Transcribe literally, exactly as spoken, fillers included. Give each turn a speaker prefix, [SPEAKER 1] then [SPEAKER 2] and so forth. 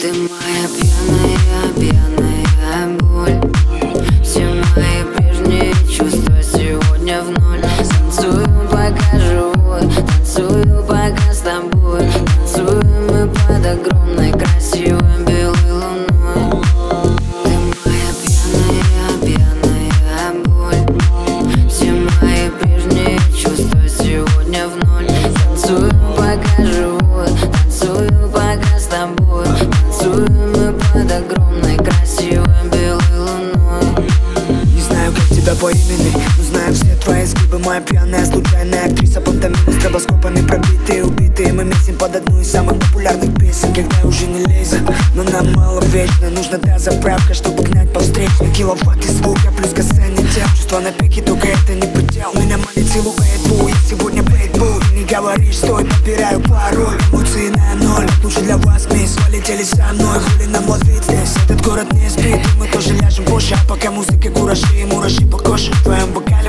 [SPEAKER 1] Ты моя пьяная, пьяная боль. Все мои прежние чувства сегодня в ноль. Танцую, пока живой, танцую, пока с тобой. Танцуем мы под огромной красивой белой луной. Ты моя пьяная, пьяная боль. Все мои прежние чувства сегодня в ноль. Танцую, пока живой, танцую, пока с тобой. Танцуем мы под огромной красивой белой луной.
[SPEAKER 2] Не знаю, как тебя по имени, но знаю все твои изгибы. Моя пьяная, случайная актриса, пантомимы, стробоскопами пробитые, убитые. Мы месим под одну из самых популярных песен, когда уже не лезет, но нам мало вечно. Нужна та заправка, чтобы гнать по встречной. Киловатт и звука, плюс касание тел. Чувства на пике, только это не предел. Меня манит силуэт бу, я сегодня бейтбул. Ты не говоришь, стой, подбираю пароль. Эмоции на ноль, лучше для вас, мисс. Полетели со мной, хули нам ловить здесь. Этот город не спит, и мы тоже ляжем позже. А пока музыка куражи и мураши по коже. В твоем бокале